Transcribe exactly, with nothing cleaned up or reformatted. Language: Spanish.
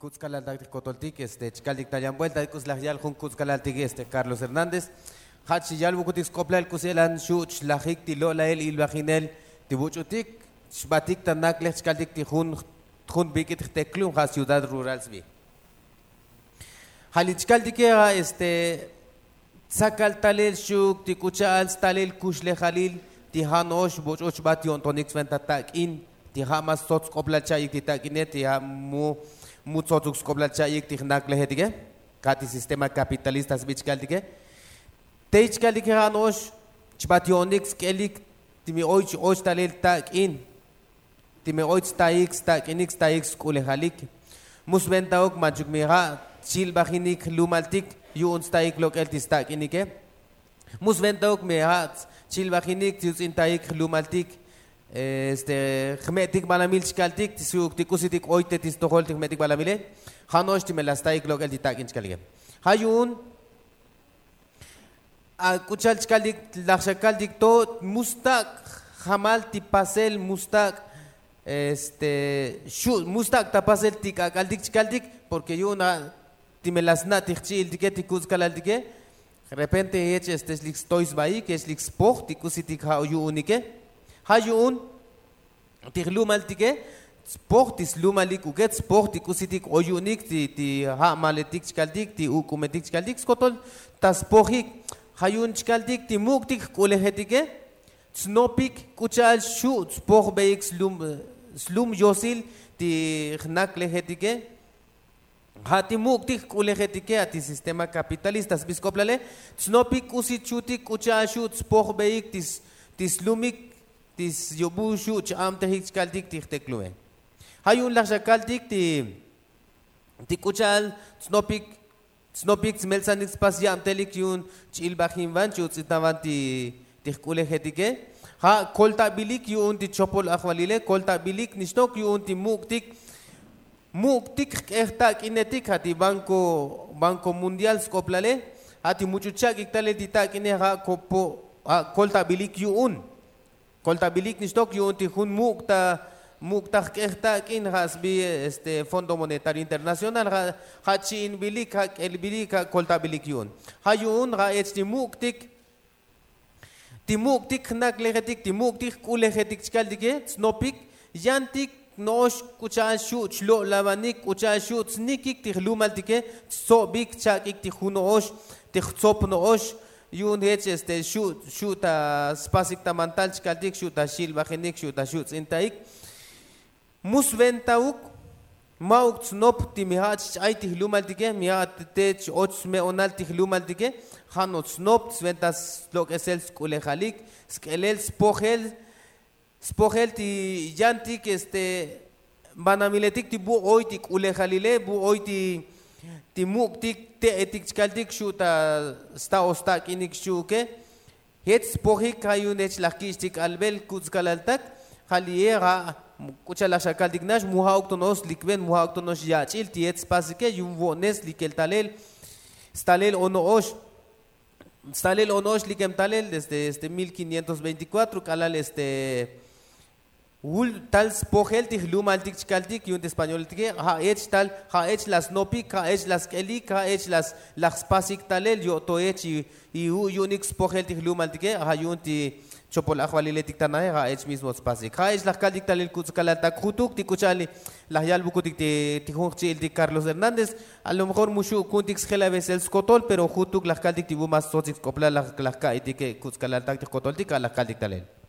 Cuzcalaltic Cotoltic, este, Chicaltic Tayan Vuelta, Cuzlagial, Jun Cuzcalaltic, este, Carlos Hernández, Hachiyal Bucutis Copla, el Cuselan, Shuch, Lajik, Tilola, el Ilvaginel, Tibuchutic, Shbatic, Tanakle, Chicaltic, Tijun, Jun Bikit, Teclum, Ha Ciudad Rural Svi. Halichcaltic era este, Sakal Talel Shuk, Tikuchal, Stalel, Kushle Halil, Tihanosh, Bochoch Bation, Tonix Ventatak in, Tihamas Sots Copla Chayik, Titakinet, Tihamu. Muchos coblachayik tignak lehetige, kati sistema capitalista bichkaldige. Teichkaldige hanosh, chbationix kelik, timi oich oich talil tak in, timi oich taix tak inix taix kulehalik. Musventaok majukmira, chilbahinik lumaltik, yuns taik lokeltis tak inike. Musventaok mehat, chilbahinik, tius taik lumaltik. Este khmetik balamil chkaltik tisuk tikusitik oite tistohol khmetik balamile khanosh timelastai local ditakin chkalge hayun a kuchal chkalik lakhshakal dikto mustak hamal tipasel mustak este shu mustak tapasel tikakal dik chkaldik porque yuna timelasna tichil diketi kuzkalal dike de repente hech este lix tois bai que es lix poch tikusitik hayunike Hayun, tiglumaltike, sportis lumalik uget, sportikusitik oyunik, ti ti ha maletik chkaldik, ti ukumetik chkaldik, skotol, tas pohik, hayun chkaldik, ti muktik kulehetike, snopik, kuchal shu, sporbeik slum, slum yosil, ti hnaklehetike, hati muktik kulehetike, ati sistema capitalista, biskoplale, snopik usichutik, kuchal shu, sporbeik, tis, tislumik, tis yobu shu cham tehik kaldik tih teklue hayun la kaldik ti ti kuchal snopik snopik smelsanik spasiam telik yun chil bahim van chu tsitavan ti tih kule hetike ha kolta bilik yun ti chopol akhwalile kolta bilik nistok yun ti muktik muktik ehta kinetik hati banco banco mundial skoplale hati muchuchak iktale dita kine ha kopo ha kolta bilik yun Coltabilik nistok yun tihun mukta mukta kehta kin hasbi este Fondo Monetario Internacional ha hachin bilik ha el bilik ha coltabilik yun hayun ha etsti muktik timuktik naklehetik timuktik kulehetik chkaldige snopik yantik nosh kucha shu chlo lavanik kucha shu tsnikik tihlumaltike sobik chakik tihunosh tihsopnosh yun hech este shoot shoot a spasik tamantal chkaldik shoot a shil bajenik shoot a shoot intaik musventauk mauk snop timihach ay tihlumaldike mihat tech ots me onal tihlumaldike hanot snop sventas lok esel skulehalik skelel spohel spohel ti yantik este banamiletik ti bu oitik ulehalile bu oiti ti muktik te etik chkaldik shuta sta ostak inik shuke hets pohik hayun hech lakistik albel kuzkalaltak haliera kuchala shakaldik nash muhauktonos likven muhauktonos yachil ti hets pasike yum vones likeltalel stalel onoosh stalel onoosh likem talel desde este mil quinientos veinticuatro kalal este Ul tal spogel tih lumaltik chkaltik yunt español tike ha ech tal ha ech las nopik ha ech las kelik ha ech las las pasik talel yo to ech y unix spogel tih lumaltike ha yunti chopol akhwaliletik tanae ha ech mismo spasik ha ech las kaldik talel kuzkalata khutuk tikuchali la yal bukutik ti tihunchi el Carlos Hernández a lo mejor mushu kuntix gelabes el skotol pero khutuk las kaldik tibu mas sotik kopla las las kaitike kuzkalata tikotol tika las kaldik talel